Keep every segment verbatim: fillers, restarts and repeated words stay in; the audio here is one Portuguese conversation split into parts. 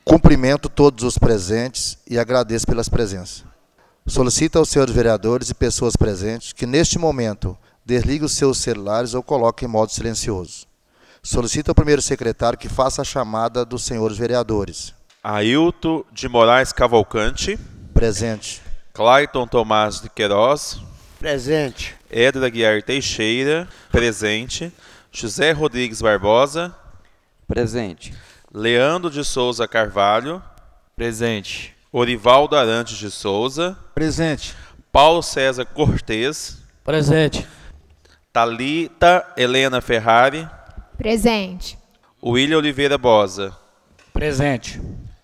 Cumprimento todos os presentes e agradeço pelas presenças. Solicito aos senhores vereadores e pessoas presentes que, neste momento, desliguem os seus celulares ou coloquem em modo silencioso. Solicito ao primeiro secretário que faça a chamada dos senhores vereadores. Ailton de Moraes Cavalcante. Presente. Clayton Tomás de Queiroz. Presente. Edra Guiar Teixeira. Presente. José Rodrigues Barbosa. Presente. Leandro de Souza Carvalho. Presente. Orivaldo Arantes de Souza. Presente. Paulo César Cortez. Presente. Thalita Helena Ferrari. Presente. William Oliveira Bosa. Presente.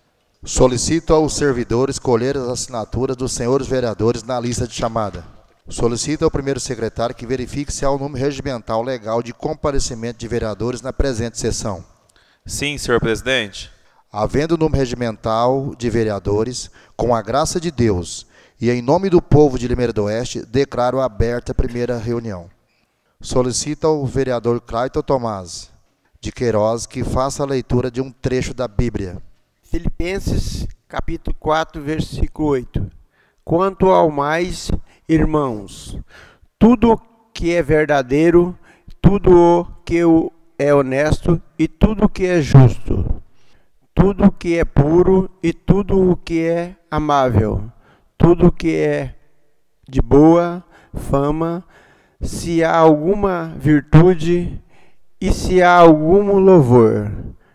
Solicito aos servidores colher as assinaturas dos senhores vereadores na lista de chamada. Solicito ao primeiro secretário que verifique se há o número regimental legal de comparecimento de vereadores na presente sessão. Sim, senhor presidente. Havendo o número regimental de vereadores, com a graça de Deus e em nome do povo de Limeira do Oeste, declaro aberta a primeira reunião. Solicito ao vereador Clayton Tomás de Queiroz que faça a leitura de um trecho da Bíblia. Filipenses, capítulo quatro, versículo oito. Quanto ao mais, irmãos, tudo que é verdadeiro, tudo o que é honesto e tudo que é justo, tudo que é puro e tudo o que é amável, tudo que é de boa fama, se há alguma virtude e se há algum louvor,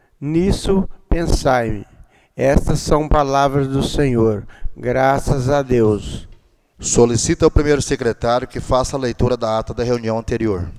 nisso pensai. Estas são palavras do Senhor. Graças a Deus. Solicito ao primeiro secretário que faça a leitura da ata da reunião anterior.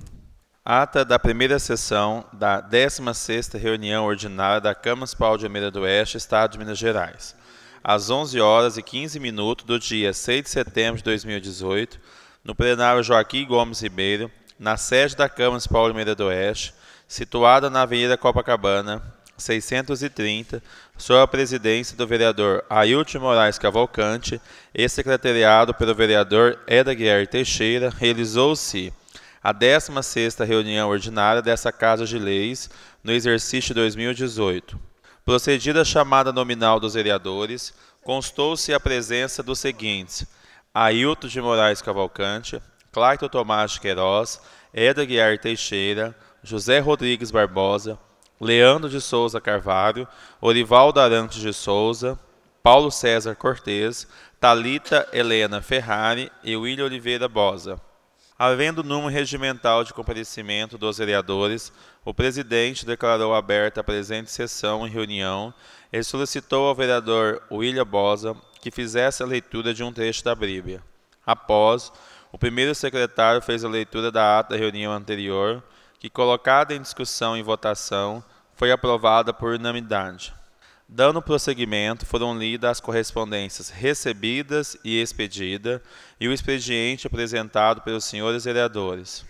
Ata da primeira sessão da décima sexta reunião ordinária da Câmara Municipal de Limeira do Oeste, Estado de Minas Gerais. Às onze horas e quinze minutos do dia seis de setembro de dois mil e dezoito, no plenário Joaquim Gomes Ribeiro, na sede da Câmara Municipal de Limeira do Oeste, situada na Avenida Copacabana, seiscentos e trinta, sob a presidência do vereador Ailton Moraes Cavalcante e secretariado pelo vereador Edra Guiar Teixeira, realizou-se a décima sexta reunião ordinária dessa Casa de Leis no exercício dois mil e dezoito. Procedida a chamada nominal dos vereadores, constou-se a presença dos seguintes: Ailton de Moraes Cavalcante, Clayton Tomás de Queiroz, Edra Guiar Teixeira, José Rodrigues Barbosa, Leandro de Souza Carvalho, Orivaldo Arantes de Souza, Paulo César Cortez, Thalita Helena Ferrari e William Oliveira Bosa. Havendo número regimental de comparecimento dos vereadores, o presidente declarou aberta a presente sessão em reunião e solicitou ao vereador William Bosa que fizesse a leitura de um trecho da Bíblia. Após, o primeiro secretário fez a leitura da ata da reunião anterior, que, colocada em discussão e votação, foi aprovada por unanimidade. Dando prosseguimento, foram lidas as correspondências recebidas e expedidas e o expediente apresentado pelos senhores vereadores,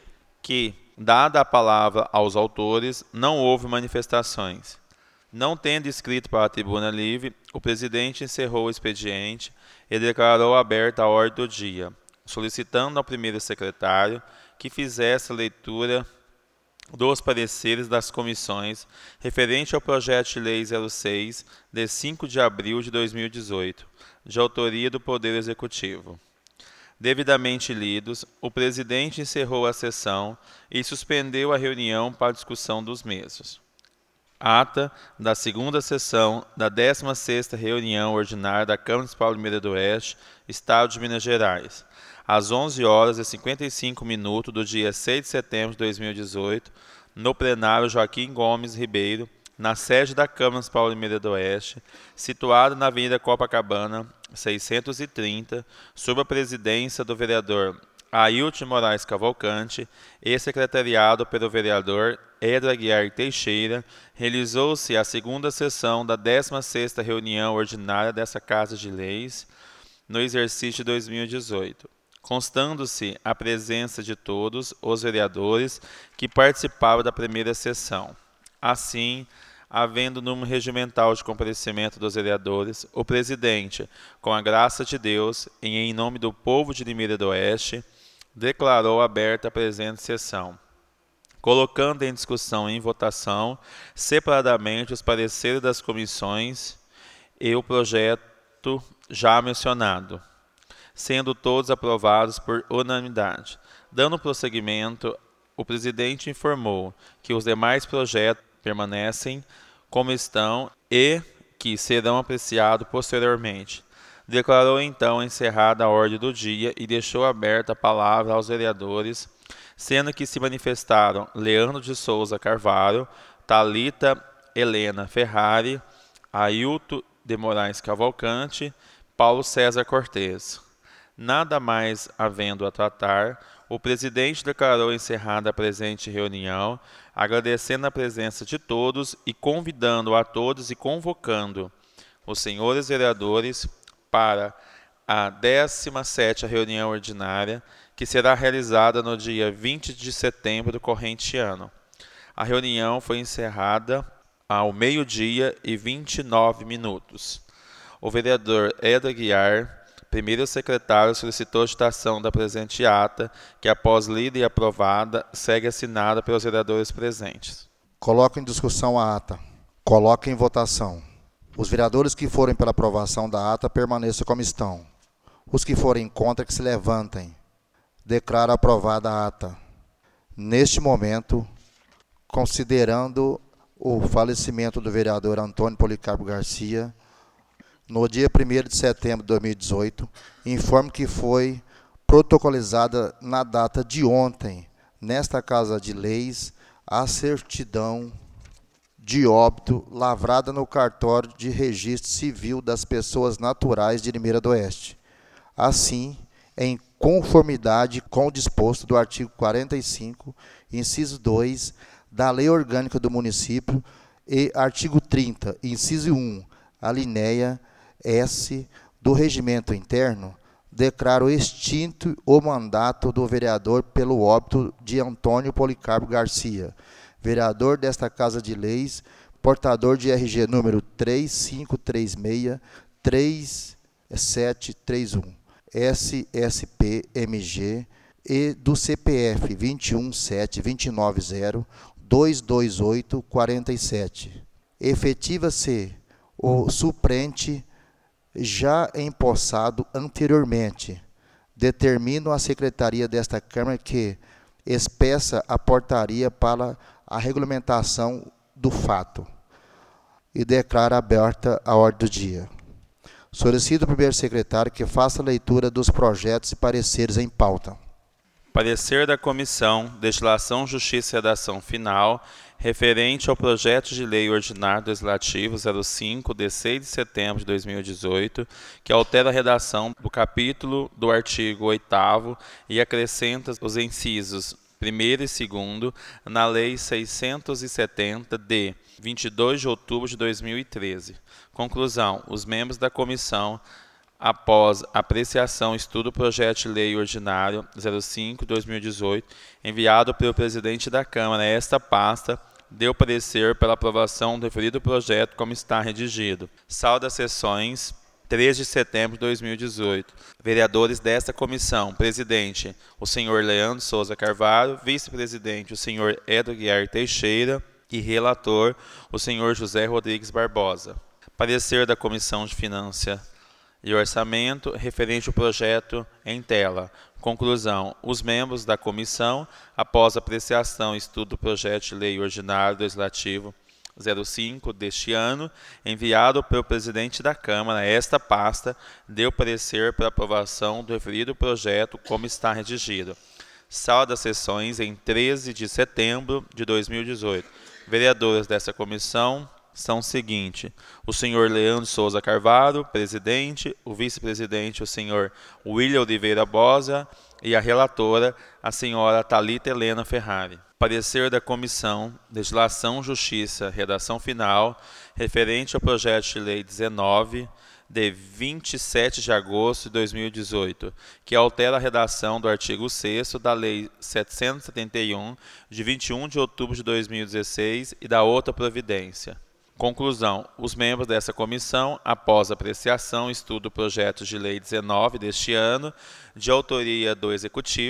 que, dada a palavra aos autores, não houve manifestações. Não tendo escrito para a tribuna livre, o presidente encerrou o expediente e declarou aberta a ordem do dia, solicitando ao primeiro secretário que fizesse a leitura dos pareceres das comissões referente ao projeto de lei zero seis, de cinco de abril de dois mil e dezoito, de autoria do Poder Executivo. Devidamente lidos, o presidente encerrou a sessão e suspendeu a reunião para a discussão dos mesmos. Ata da segunda sessão da décima sexta reunião ordinária da Câmara Municipal de Limeira do Oeste, Estado de Minas Gerais, às onze horas e cinquenta e cinco minutos do dia seis de setembro de dois mil e dezoito, no plenário Joaquim Gomes Ribeiro, na sede da Câmara Municipal de Limeira do Oeste, situada na Avenida Copacabana, seiscentos e trinta, sob a presidência do vereador Ailton Moraes Cavalcante e secretariado pelo vereador Edra Guiar Teixeira, realizou-se a segunda sessão da décima sexta reunião ordinária dessa Casa de Leis, no exercício de dois mil e dezoito, constando-se a presença de todos os vereadores que participaram da primeira sessão. Assim, havendo número regimental de comparecimento dos vereadores, o presidente, com a graça de Deus e em nome do povo de Limeira do Oeste, declarou aberta a presente sessão. colocando em discussão e em votação separadamente os pareceres das comissões e o projeto já mencionado, sendo todos aprovados por unanimidade. Dando prosseguimento, o presidente informou que os demais projetos permanecem como estão e que serão apreciados posteriormente. Declarou então encerrada a ordem do dia e deixou aberta a palavra aos vereadores, sendo que se manifestaram Leandro de Souza Carvalho, Thalita Helena Ferrari, Ailton de Moraes Cavalcante, Paulo César Cortes. Nada mais havendo a tratar, o presidente declarou encerrada a presente reunião, agradecendo a presença de todos e convidando a todos e convocando os senhores vereadores para a décima sétima reunião ordinária, que será realizada no dia vinte de setembro do corrente ano. A reunião foi encerrada ao meio-dia e vinte e nove minutos. O vereador Edo Aguiar, primeiro secretário, solicitou a citação da presente ata, que após lida e aprovada, segue assinada pelos vereadores presentes. Coloco em discussão a ata. Coloco em votação. Os vereadores que forem pela aprovação da ata permaneçam como estão. Os que forem contra, que se levantem. Declaro aprovada a ata. Neste momento, considerando o falecimento do vereador Antônio Policarpo Garcia, no dia primeiro de setembro de dois mil e dezoito, informo que foi protocolizada na data de ontem, nesta Casa de Leis, a certidão de óbito lavrada no cartório de registro civil das pessoas naturais de Limeira do Oeste. Assim, em conformidade com o disposto do artigo quarenta e cinco, inciso dois, da Lei Orgânica do Município e artigo trinta, inciso um, alinéia S do Regimento Interno, declaro extinto o mandato do vereador pelo óbito de Antônio Policarpo Garcia, vereador desta Casa de Leis, portador de R G número três cinco três seis três sete três um, S S P M G, e do C P F vinte e um sete vinte e nove zero dois dois oito quatro sete. Efetiva-se o suplente já empossado anteriormente. Determino a secretaria desta Câmara que expeça a portaria para a regulamentação do fato e declara aberta a ordem do dia. Solicito ao primeiro secretário que faça a leitura dos projetos e pareceres em pauta. Parecer da Comissão, Destilação, Justiça e Redação Final, referente ao projeto de lei ordinário do Legislativo zero cinco, de seis de setembro de dois mil e dezoito, que altera a redação do capítulo do artigo oitavo e acrescenta os incisos primeiro e segundo na Lei seiscentos e setenta, de vinte e dois de outubro de dois mil e treze. Conclusão: os membros da comissão, após apreciação e estudo do projeto de lei ordinário zero cinco, dois mil e dezoito, enviado pelo presidente da Câmara a esta pasta, deu parecer pela aprovação do referido projeto como está redigido. Saldo das sessões três de setembro de dois mil e dezoito. Vereadores desta comissão: presidente, o senhor Leandro Souza Carvalho; vice-presidente, o senhor Edo Aguiar Teixeira; e relator, o senhor José Rodrigues Barbosa. Parecer da Comissão de Finanças e Orçamento, referente ao projeto em tela. Conclusão: os membros da comissão, após apreciação e estudo do projeto de lei ordinário do Legislativo zero cinco deste ano, enviado pelo presidente da Câmara a esta pasta, deu parecer para aprovação do referido projeto como está redigido. Sala das sessões em treze de setembro de dois mil e dezoito. Vereadores dessa comissão são o seguinte: o senhor Leandro Souza Carvalho, presidente; o vice-presidente, o senhor William Oliveira Bosa; e a relatora, a senhora Thalita Helena Ferrari. Parecer da Comissão, Legislação, Justiça, Redação Final, referente ao projeto de lei dezenove, de vinte e sete de agosto de dois mil e dezoito, que altera a redação do artigo sexto da Lei setecentos e setenta e um, de vinte e um de outubro de dois mil e dezesseis, e da outra providência. Conclusão: os membros dessa comissão, após apreciação e estudo do projeto de lei dezenove deste ano, de autoria do Executivo,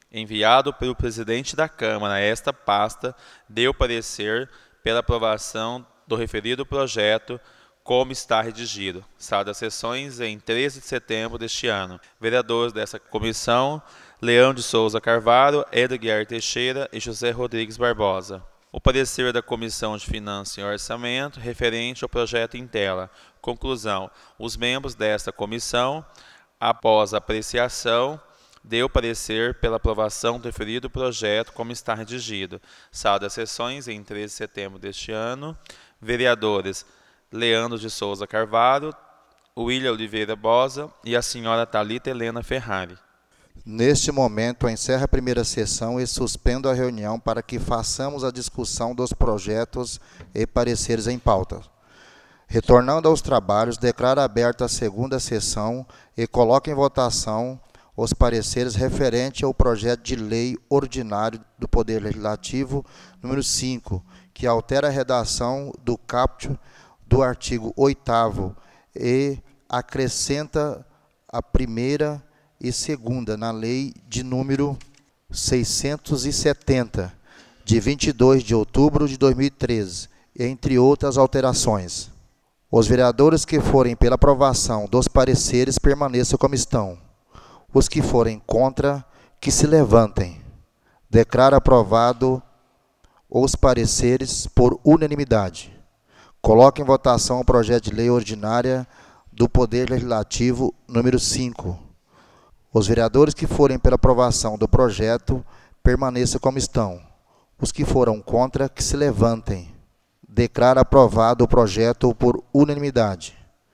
enviado pelo presidente da Câmara a esta pasta, deu parecer pela aprovação do referido projeto como está redigido. Sala das sessões em treze de setembro deste ano. Vereadores dessa comissão: Leão de Souza Carvalho, Edgar Teixeira e José Rodrigues Barbosa. O parecer da Comissão de Finanças e Orçamento referente ao projeto em tela. Conclusão: os membros desta comissão, após a apreciação, deu parecer pela aprovação do referido projeto como está redigido. Sala das sessões em treze de setembro deste ano. Vereadores: Leandro de Souza Carvalho, William Oliveira Bosa e a senhora Thalita Helena Ferrari. Neste momento, encerro a primeira sessão e suspendo a reunião para que façamos a discussão dos projetos e pareceres em pauta. Retornando aos trabalhos, declaro aberta a segunda sessão e coloco em votação os pareceres referentes ao projeto de lei ordinário do Poder Legislativo, número cinco, que altera a redação do caput do artigo oitavo e acrescenta a primeira e segunda na lei de número seiscentos e setenta, de vinte e dois de outubro de dois mil e treze, entre outras alterações. Os vereadores que forem pela aprovação dos pareceres permaneçam como estão. Os que forem contra, que se levantem. Declaro aprovado os pareceres por unanimidade. Coloco em votação o projeto de lei ordinária do Poder Legislativo número cinco. Os vereadores que forem pela aprovação do projeto permaneçam como estão. Os que foram contra, que se levantem. Declaro aprovado o projeto por unanimidade.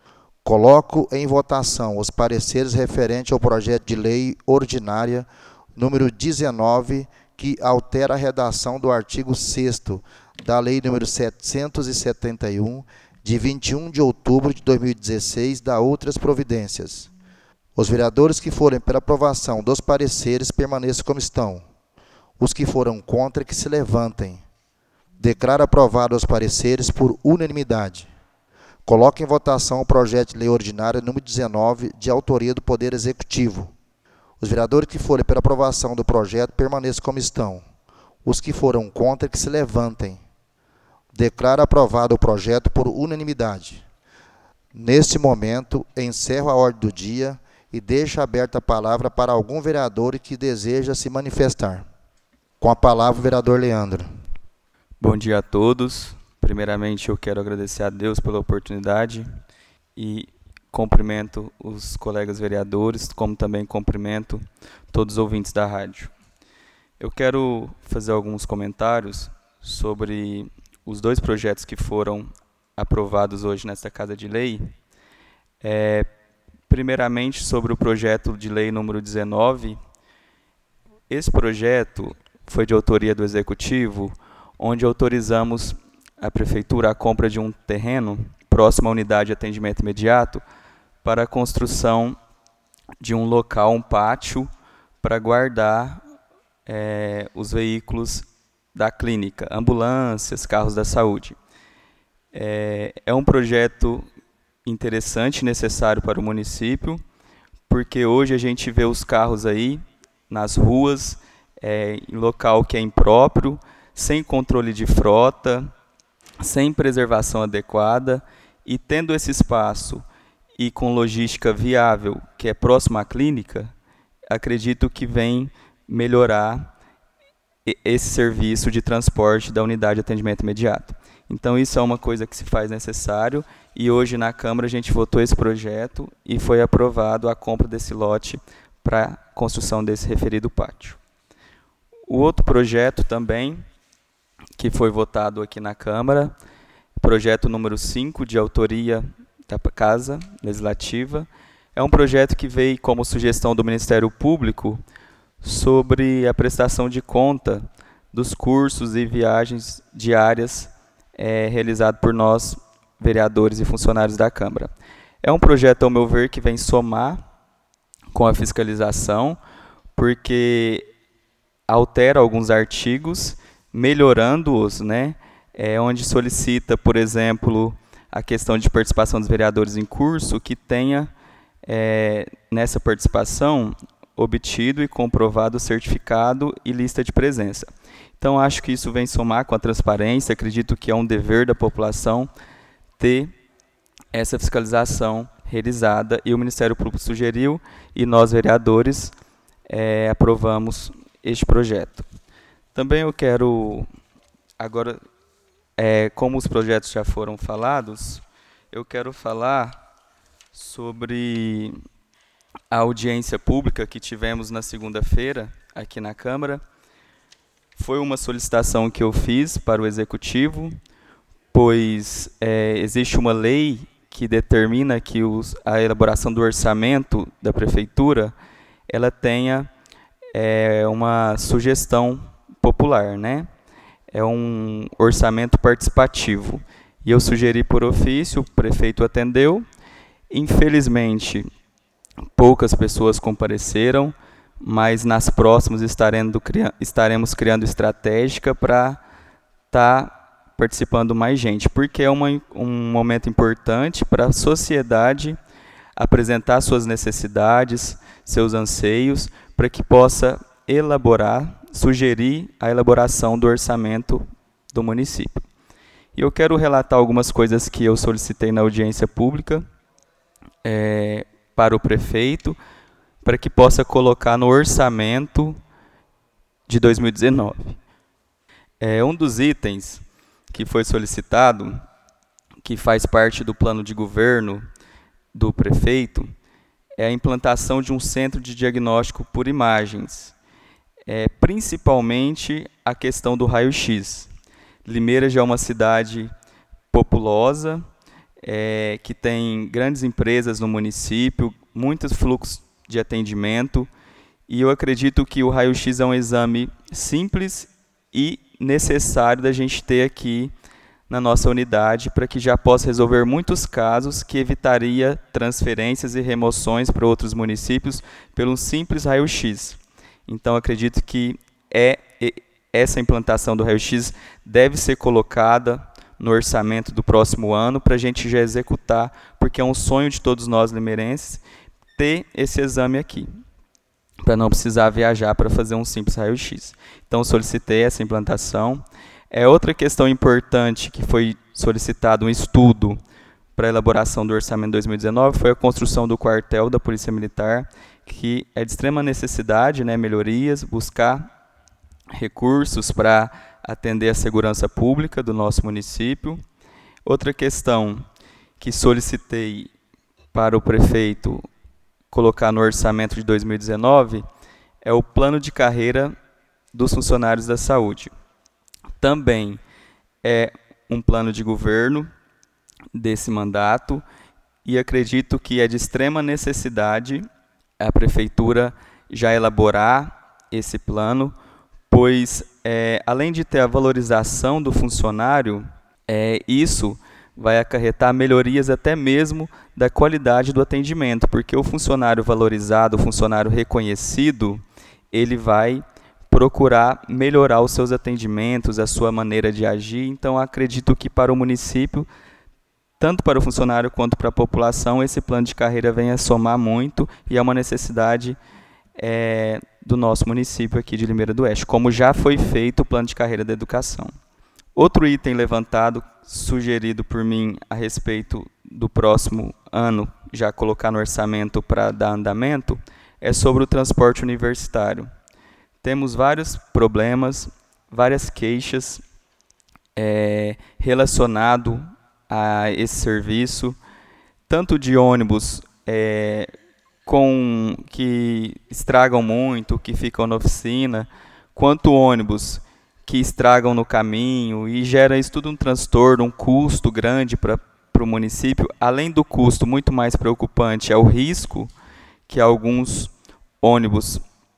Coloco em votação os pareceres referentes ao projeto de lei ordinária número dezenove, que altera a redação do artigo sexto da lei número setecentos e setenta e um, de vinte e um de outubro de dois mil e dezesseis, da outras providências. Os vereadores que forem pela aprovação dos pareceres permaneçam como estão. Os que foram contra, que se levantem. Declaro aprovado os pareceres por unanimidade. Coloco em votação o projeto de lei ordinária número dezenove, de autoria do Poder Executivo. Os vereadores que forem pela aprovação do projeto permaneçam como estão. Os que foram contra, que se levantem. Declaro aprovado o projeto por unanimidade. Neste momento, encerro a ordem do dia e deixo aberta a palavra para algum vereador que deseja se manifestar. Com a palavra, o vereador Leandro. Bom dia a todos. Primeiramente, eu quero agradecer a Deus pela oportunidade e cumprimento os colegas vereadores, como também cumprimento todos os ouvintes da rádio. Eu quero fazer alguns comentários sobre os dois projetos que foram aprovados hoje nesta Casa de Lei. É, primeiramente, sobre o projeto de lei número dezenove. Esse projeto foi de autoria do Executivo, onde autorizamos a Prefeitura a compra de um terreno próximo à unidade de atendimento imediato para a construção de um local, um pátio, para guardar é, os veículos da clínica, ambulâncias, carros da saúde. É, é um projeto interessante e necessário para o município, porque hoje a gente vê os carros aí nas ruas, é, em local que é impróprio, sem controle de frota, sem preservação adequada, e tendo esse espaço e com logística viável, que é próximo à clínica, acredito que vem melhorar esse serviço de transporte da unidade de atendimento imediato. Então, isso é uma coisa que se faz necessário, e hoje na Câmara a gente votou esse projeto e foi aprovado a compra desse lote para a construção desse referido pátio. O outro projeto também, que foi votado aqui na Câmara, projeto número cinco, de autoria da Casa Legislativa, é um projeto que veio como sugestão do Ministério Público sobre a prestação de conta dos cursos e viagens diárias é, realizados por nós, vereadores e funcionários da Câmara. É um projeto, ao meu ver, que vem somar com a fiscalização, porque altera alguns artigos, melhorando-os, né, é, onde solicita, por exemplo, a questão de participação dos vereadores em curso, que tenha é, nessa participação obtido e comprovado certificado e lista de presença. Então, acho que isso vem somar com a transparência, acredito que é um dever da população ter essa fiscalização realizada, e o Ministério Público sugeriu, e nós, vereadores, é, aprovamos este projeto. Também eu quero, agora, é, como os projetos já foram falados, eu quero falar sobre a audiência pública que tivemos na segunda-feira, aqui na Câmara. Foi uma solicitação que eu fiz para o Executivo, pois é, existe uma lei que determina que os, a elaboração do orçamento da Prefeitura ela tenha é, uma sugestão popular, né? É um orçamento participativo. E eu sugeri por ofício, o prefeito atendeu. Infelizmente, poucas pessoas compareceram, mas nas próximas estaremos, estaremos criando estratégica para estar tá participando mais gente, porque é uma, um momento importante para a sociedade apresentar suas necessidades, seus anseios, para que possa elaborar, sugerir a elaboração do orçamento do município. E eu quero relatar algumas coisas que eu solicitei na audiência pública é, para o prefeito, para que possa colocar no orçamento de dois mil e dezenove. É, um dos itens que foi solicitado, que faz parte do plano de governo do prefeito, é a implantação de um centro de diagnóstico por imagens, é, principalmente a questão do raio-x. Limeira já é uma cidade populosa, é, que tem grandes empresas no município, muitos fluxos de atendimento, e eu acredito que o raio-x é um exame simples e necessário da gente ter aqui na nossa unidade, para que já possa resolver muitos casos que evitaria transferências e remoções para outros municípios pelo simples raio-x. Então, acredito que é, essa implantação do raio-x deve ser colocada no orçamento do próximo ano, para a gente já executar, porque é um sonho de todos nós limeirenses ter esse exame aqui, para não precisar viajar para fazer um simples raio-x. Então, solicitei essa implantação. É outra questão importante que foi solicitado um estudo para a elaboração do orçamento de dois mil e dezenove, foi a construção do quartel da Polícia Militar, que é de extrema necessidade, né, melhorias, buscar recursos para atender a segurança pública do nosso município. Outra questão que solicitei para o prefeito colocar no orçamento de dois mil e dezenove é o plano de carreira dos funcionários da saúde. Também é um plano de governo desse mandato e acredito que é de extrema necessidade a prefeitura já elaborar esse plano, pois, é, além de ter a valorização do funcionário, é, isso vai acarretar melhorias até mesmo da qualidade do atendimento, porque o funcionário valorizado, o funcionário reconhecido, ele vai procurar melhorar os seus atendimentos, a sua maneira de agir. Então, acredito que para o município, tanto para o funcionário quanto para a população, esse plano de carreira venha somar muito e é uma necessidade é, do nosso município aqui de Limeira do Oeste, como já foi feito o plano de carreira da educação. Outro item levantado, sugerido por mim a respeito do próximo ano, já colocar no orçamento para dar andamento, é sobre o transporte universitário. Temos vários problemas, várias queixas é, relacionadas a esse serviço, tanto de ônibus é, com, que estragam muito, que ficam na oficina, quanto ônibus que estragam no caminho, e gera isso tudo um transtorno, um custo grande para o município. Além do custo, muito mais preocupante é o risco que alguns ônibus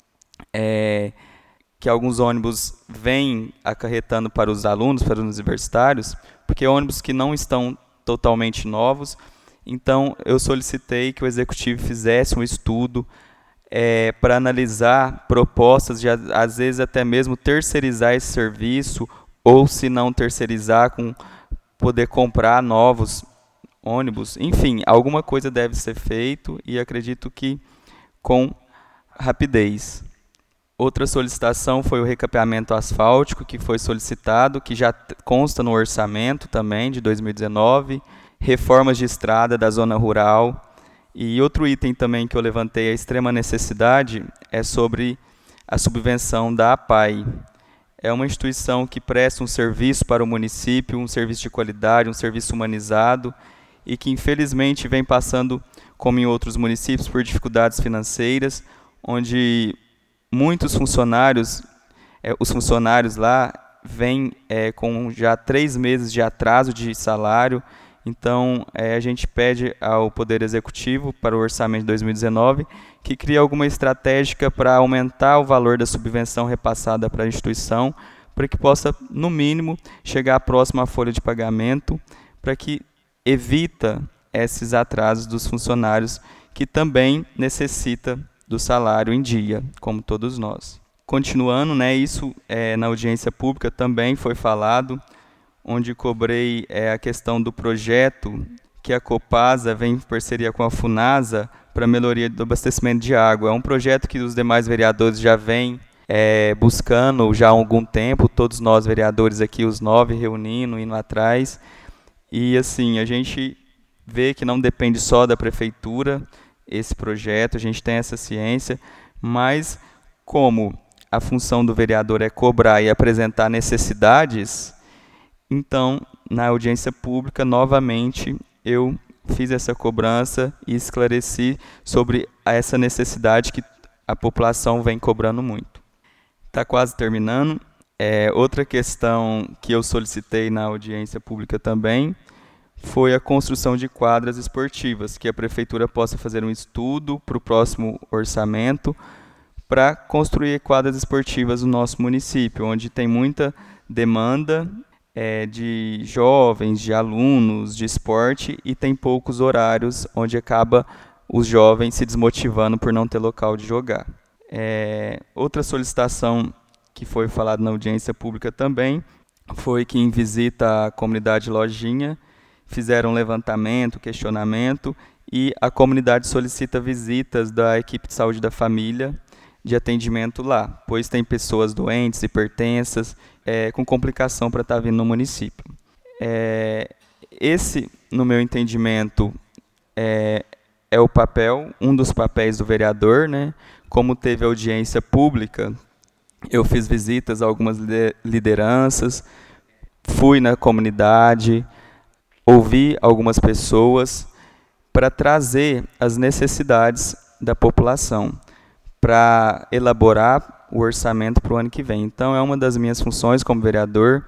é, que alguns ônibus vêm acarretando para os alunos, para os universitários, porque ônibus que não estão totalmente novos. Então, eu solicitei que o Executivo fizesse um estudo é, para analisar propostas de, às vezes, até mesmo terceirizar esse serviço, ou, se não terceirizar, com poder comprar novos ônibus. Enfim, alguma coisa deve ser feita e acredito que, com rapidez. Outra solicitação foi o recapeamento asfáltico, que foi solicitado, que já consta no orçamento também de dois mil e dezenove, reformas de estrada da zona rural. E outro item também que eu levantei a extrema necessidade é sobre a subvenção da A P A I. É uma instituição que presta um serviço para o município, um serviço de qualidade, um serviço humanizado, e que infelizmente vem passando, como em outros municípios, por dificuldades financeiras, onde muitos funcionários, é, os funcionários lá vêm é, com já três meses de atraso de salário. Então, é, a gente pede ao Poder Executivo, para o orçamento de dois mil e dezenove, que crie alguma estratégia para aumentar o valor da subvenção repassada para a instituição, para que possa, no mínimo, chegar próximo à folha de pagamento, para que evita esses atrasos dos funcionários, que também necessita do salário em dia, como todos nós. Continuando, né, isso é, na audiência pública também foi falado, onde cobrei é, a questão do projeto que a Copasa vem em parceria com a Funasa para a melhoria do abastecimento de água. É um projeto que os demais vereadores já vêm é, buscando já há algum tempo, todos nós vereadores aqui, os nove, reunindo, indo atrás. E assim, a gente vê que não depende só da prefeitura esse projeto, a gente tem essa ciência, mas como a função do vereador é cobrar e apresentar necessidades, então, na audiência pública, novamente, eu fiz essa cobrança e esclareci sobre essa necessidade que a população vem cobrando muito. Está quase terminando. É, outra questão que eu solicitei na audiência pública também foi a construção de quadras esportivas, que a prefeitura possa fazer um estudo para o próximo orçamento para construir quadras esportivas no nosso município, onde tem muita demanda É, de jovens, de alunos, de esporte, e tem poucos horários, onde acaba os jovens se desmotivando por não ter local de jogar. É, outra solicitação que foi falada na audiência pública também foi que, em visita à comunidade Lojinha, fizeram um levantamento, questionamento, e a comunidade solicita visitas da equipe de saúde da família de atendimento lá, pois tem pessoas doentes, hipertensas, é, com complicação para estar vindo no município. É, esse, no meu entendimento, é, é o papel, um dos papéis do vereador, né? Como teve audiência pública, eu fiz visitas a algumas lideranças, fui na comunidade, ouvi algumas pessoas para trazer as necessidades da população, para elaborar o orçamento para o ano que vem. Então, é uma das minhas funções como vereador,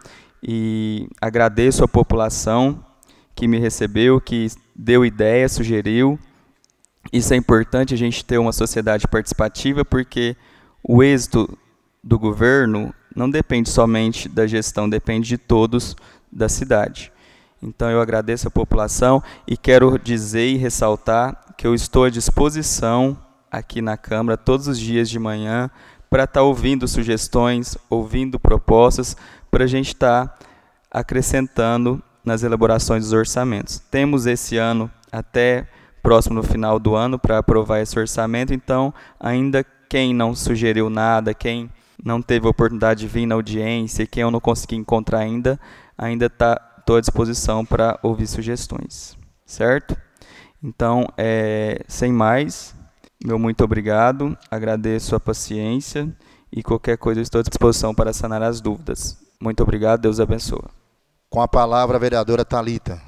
e agradeço a população que me recebeu, que deu ideia, sugeriu. Isso é importante, a gente ter uma sociedade participativa, porque o êxito do governo não depende somente da gestão, depende de todos da cidade. Então, eu agradeço a população e quero dizer e ressaltar que eu estou à disposição aqui na Câmara todos os dias de manhã para estar ouvindo sugestões, ouvindo propostas, para a gente estar acrescentando nas elaborações dos orçamentos. Temos esse ano até próximo no final do ano para aprovar esse orçamento, então ainda quem não sugeriu nada, quem não teve a oportunidade de vir na audiência, quem eu não consegui encontrar ainda, ainda está estou à disposição para ouvir sugestões, certo? Então, é, sem mais, meu muito obrigado, agradeço a paciência e qualquer coisa eu estou à disposição para sanar as dúvidas. Muito obrigado, Deus abençoe. Com a palavra, a vereadora Thalita.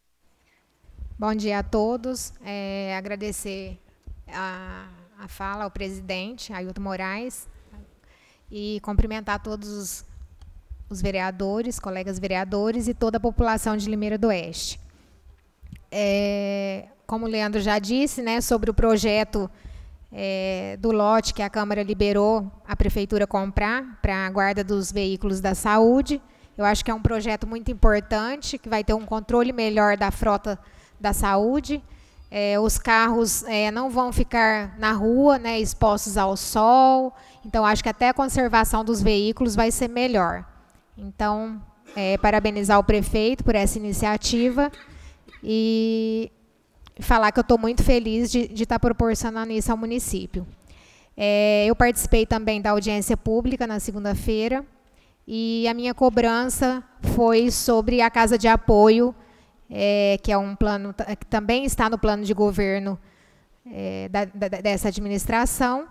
Bom dia a todos. É, agradecer a, a fala ao presidente, Ailton Moraes, e cumprimentar todos os, os vereadores, colegas vereadores e toda a população de Limeira do Oeste. É, como o Leandro já disse, né, sobre o projeto é, do lote que a Câmara liberou a Prefeitura comprar para a guarda dos veículos da saúde, eu acho que é um projeto muito importante, que vai ter um controle melhor da frota da saúde. É, os carros é, não vão ficar na rua, né, expostos ao sol, então acho que até a conservação dos veículos vai ser melhor. Então, é, parabenizar o prefeito por essa iniciativa e falar que eu estou muito feliz de, de estar proporcionando isso ao município. É, eu participei também da audiência pública na segunda-feira e a minha cobrança foi sobre a Casa de Apoio, é, que é um plano que também está no plano de governo é, da, da, dessa administração,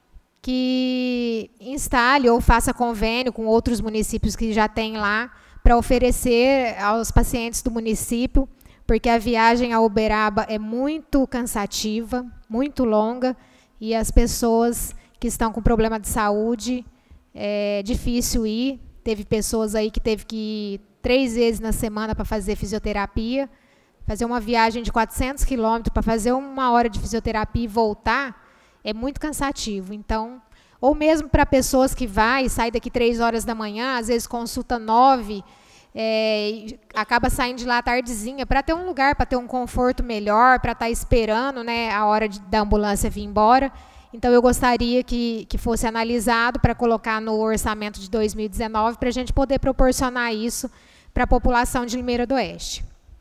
que instale ou faça convênio com outros municípios que já têm lá para oferecer aos pacientes do município, porque a viagem a Uberaba é muito cansativa, muito longa, e as pessoas que estão com problema de saúde, é difícil ir. Teve pessoas aí que teve que ir três vezes na semana para fazer fisioterapia, fazer uma viagem de quatrocentos quilômetros para fazer uma hora de fisioterapia e voltar, é muito cansativo. Então, ou mesmo para pessoas que vai e sai daqui três horas da manhã, às vezes consulta nove, é, acaba saindo de lá tardezinha, para ter um lugar, para ter um conforto melhor, para estar esperando, né, a hora de, da ambulância vir embora. Então, eu gostaria que, que fosse analisado para colocar no orçamento de dois mil e dezenove, para a gente poder proporcionar isso para a população de Limeira do Oeste.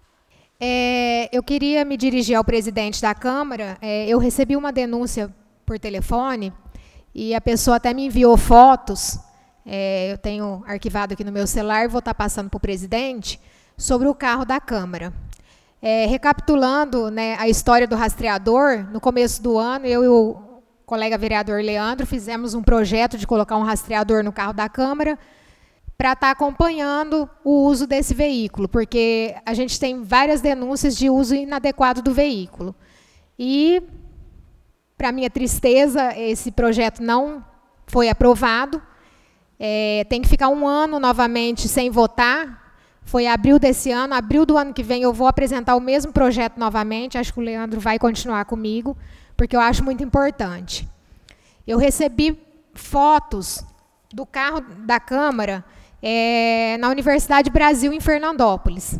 É, eu queria me dirigir ao presidente da Câmara. É, eu recebi uma denúncia por telefone, e a pessoa até me enviou fotos, é, eu tenho arquivado aqui no meu celular, vou estar passando para o presidente, sobre o carro da Câmara. É, recapitulando, né, a história do rastreador, no começo do ano, eu e o colega vereador Leandro fizemos um projeto de colocar um rastreador no carro da Câmara para estar acompanhando o uso desse veículo, porque a gente tem várias denúncias de uso inadequado do veículo. E, para minha tristeza, esse projeto não foi aprovado. É, tem que ficar um ano novamente sem votar. Foi abril desse ano, abril do ano que vem eu vou apresentar o mesmo projeto novamente. Acho que o Leandro vai continuar comigo, porque eu acho muito importante. Eu recebi fotos do carro da Câmara é, na Universidade Brasil, em Fernandópolis,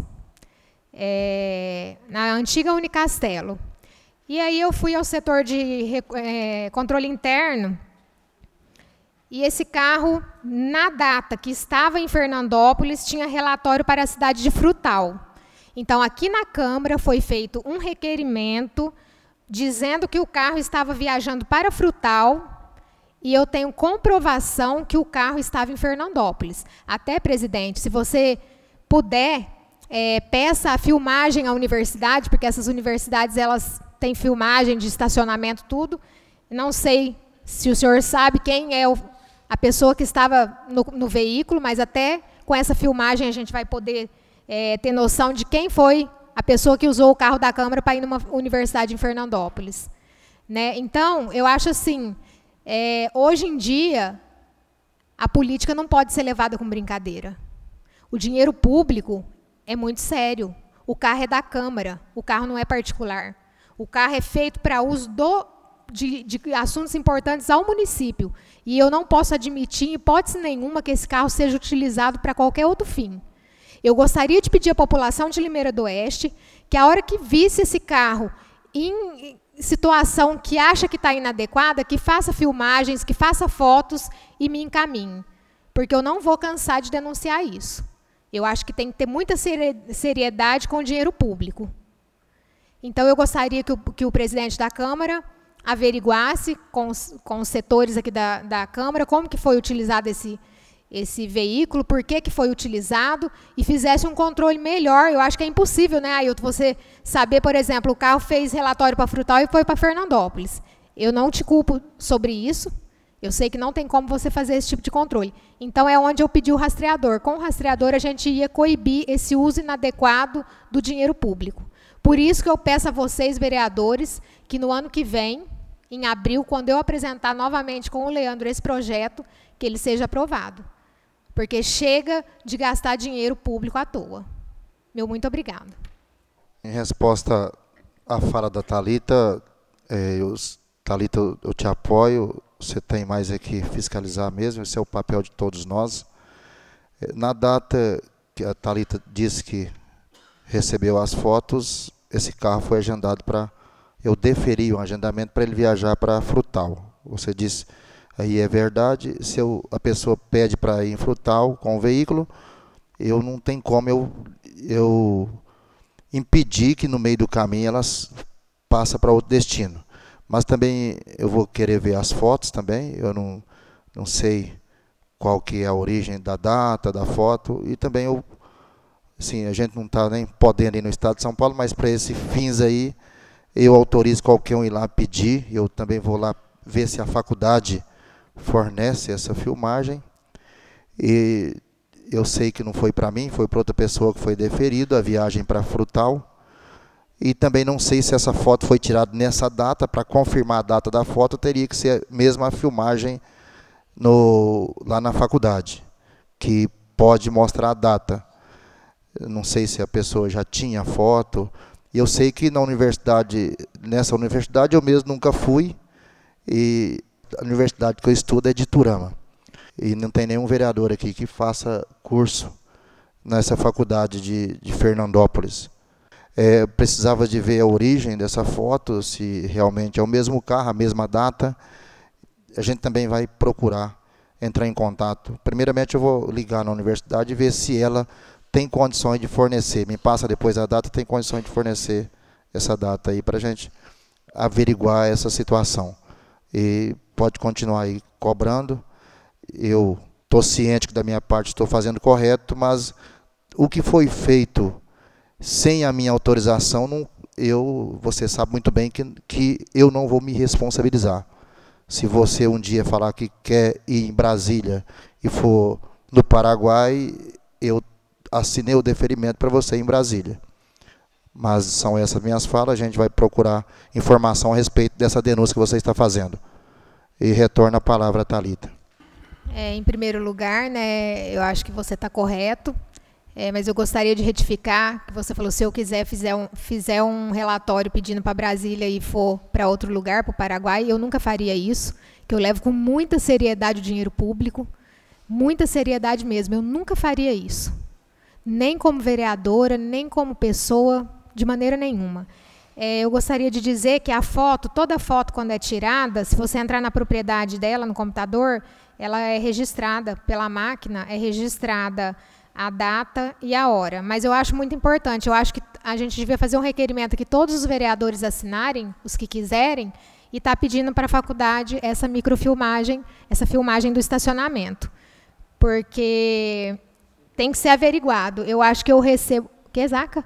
é, na antiga Unicastelo. E aí eu fui ao setor de é, controle interno, e esse carro, na data que estava em Fernandópolis, tinha relatório para a cidade de Frutal. Então, aqui na Câmara foi feito um requerimento dizendo que o carro estava viajando para Frutal, e eu tenho comprovação que o carro estava em Fernandópolis. Até, presidente, se você puder, é, peça a filmagem à universidade, porque essas universidades elas têm filmagem de estacionamento, tudo. Não sei se o senhor sabe quem é o, a pessoa que estava no, no veículo, mas até com essa filmagem a gente vai poder é, ter noção de quem foi a pessoa que usou o carro da Câmara para ir numa universidade em Fernandópolis. Né? Então, eu acho assim, é, hoje em dia, a política não pode ser levada com brincadeira. O dinheiro público é muito sério. O carro é da Câmara, o carro não é particular. O carro é feito para uso do, de, de assuntos importantes ao município. E eu não posso admitir, em hipótese nenhuma, que esse carro seja utilizado para qualquer outro fim. Eu gostaria de pedir à população de Limeira do Oeste que, a hora que visse esse carro em situação que acha que está inadequada, que faça filmagens, que faça fotos e me encaminhe. Porque eu não vou cansar de denunciar isso. Eu acho que tem que ter muita seriedade com o dinheiro público. Então, eu gostaria que o, que o presidente da Câmara averiguasse com os, com os setores aqui da, da Câmara como que foi utilizado esse, esse veículo, por que que foi utilizado, e fizesse um controle melhor. Eu acho que é impossível, né, Ailton, você saber, por exemplo, o carro fez relatório para Frutal e foi para Fernandópolis. Eu não te culpo sobre isso. Eu sei que não tem como você fazer esse tipo de controle. Então, é onde eu pedi o rastreador. Com o rastreador, a gente ia coibir esse uso inadequado do dinheiro público. Por isso que eu peço a vocês, vereadores, que no ano que vem, em abril, quando eu apresentar novamente com o Leandro esse projeto, que ele seja aprovado. Porque chega de gastar dinheiro público à toa. Meu muito obrigado. Em resposta à fala da Thalita, é, eu, Thalita, eu, eu te apoio. Você tem mais é que fiscalizar mesmo, esse é o papel de todos nós. Na data que a Thalita disse que recebeu as fotos, esse carro foi agendado para... Eu deferi um agendamento para ele viajar para Frutal. Você disse, aí é verdade, se eu, a pessoa pede para ir em Frutal com o veículo, eu não tenho como eu, eu impedir que no meio do caminho elas passem para outro destino. Mas também eu vou querer ver as fotos também, eu não, não sei qual que é a origem da data, da foto, e também eu, assim, a gente não está nem podendo ir no estado de São Paulo, mas para esses fins aí, eu autorizo qualquer um ir lá pedir, eu também vou lá ver se a faculdade fornece essa filmagem, e eu sei que não foi para mim, foi para outra pessoa que foi deferido, a viagem para Frutal, e também não sei se essa foto foi tirada nessa data, para confirmar a data da foto, teria que ser mesmo a filmagem no, lá na faculdade, que pode mostrar a data. Eu não sei se a pessoa já tinha foto, e eu sei que na universidade, nessa universidade eu mesmo nunca fui, e a universidade que eu estudo é de Iturama. E não tem nenhum vereador aqui que faça curso nessa faculdade de, de Fernandópolis. É, precisava de ver a origem dessa foto, se realmente é o mesmo carro, a mesma data. A gente também vai procurar entrar em contato. Primeiramente eu vou ligar na universidade e ver se ela tem condições de fornecer. Me passa depois a data, tem condições de fornecer essa data aí para a gente averiguar essa situação. E pode continuar aí cobrando. Eu estou ciente que da minha parte estou fazendo correto, mas o que foi feito sem a minha autorização, não, eu, você sabe muito bem que, que eu não vou me responsabilizar. Se você um dia falar que quer ir em Brasília e for no Paraguai, eu assinei o deferimento para você ir em Brasília. Mas são essas minhas falas, a gente vai procurar informação a respeito dessa denúncia que você está fazendo. E retorno a palavra a Thalita. É, em primeiro lugar, né, eu acho que você está correto, é, mas eu gostaria de retificar que você falou, se eu quiser fizer um, fizer um relatório pedindo para Brasília e for para outro lugar, para o Paraguai, eu nunca faria isso, que eu levo com muita seriedade o dinheiro público, muita seriedade mesmo, eu nunca faria isso. Nem como vereadora, nem como pessoa, de maneira nenhuma. É, eu gostaria de dizer que a foto, toda foto quando é tirada, se você entrar na propriedade dela, no computador, ela é registrada pela máquina, é registrada a data e a hora. Mas eu acho muito importante, eu acho que a gente devia fazer um requerimento que todos os vereadores assinarem, os que quiserem, e está pedindo para a faculdade essa microfilmagem, essa filmagem do estacionamento. Porque tem que ser averiguado. Eu acho que eu recebo... Que, Zaca?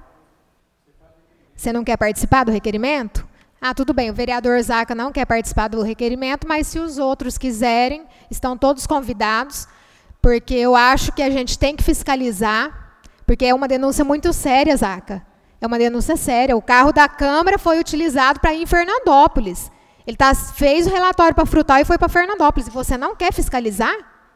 Você não quer participar do requerimento? Ah, tudo bem, o vereador Zaca não quer participar do requerimento, mas se os outros quiserem, estão todos convidados, porque eu acho que a gente tem que fiscalizar, porque é uma denúncia muito séria, Zaca. É uma denúncia séria. O carro da Câmara foi utilizado para ir em Fernandópolis. Ele tá, fez o relatório para Frutal e foi para Fernandópolis. E você não quer fiscalizar?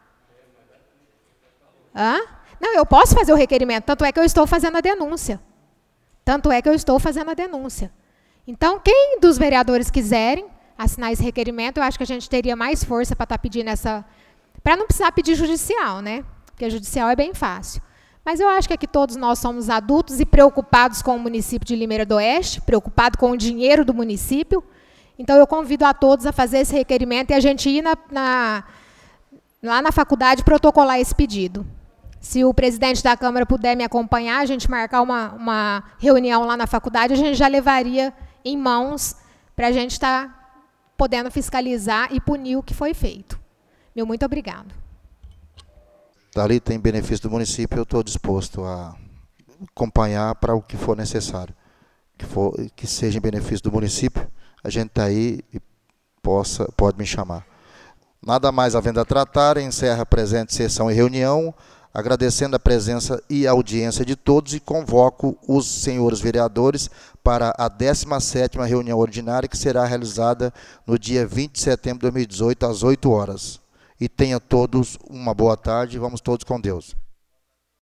Hã? Não, eu posso fazer o requerimento, tanto é que eu estou fazendo a denúncia. Tanto é que eu estou fazendo a denúncia. Então, quem dos vereadores quiserem assinar esse requerimento, eu acho que a gente teria mais força para estar pedindo essa... Para não precisar pedir judicial, né? Porque judicial é bem fácil. Mas eu acho que aqui todos nós somos adultos e preocupados com o município de Limeira do Oeste, preocupados com o dinheiro do município. Então, eu convido a todos a fazer esse requerimento e a gente ir na, na, lá na faculdade protocolar esse pedido. Se o presidente da Câmara puder me acompanhar, a gente marcar uma, uma reunião lá na faculdade, a gente já levaria em mãos para a gente estar tá podendo fiscalizar e punir o que foi feito. Meu muito obrigado. Dali tem benefício do município, eu estou disposto a acompanhar para o que for necessário. Que, for, que seja em benefício do município, a gente está aí e possa, pode me chamar. Nada mais havendo a tratar, encerra a presente sessão e reunião, agradecendo a presença e a audiência de todos e convoco os senhores vereadores para a décima sétima reunião ordinária, que será realizada no dia vinte de setembro de dois mil e dezoito, às oito horas. E tenha todos uma boa tarde, vamos todos com Deus.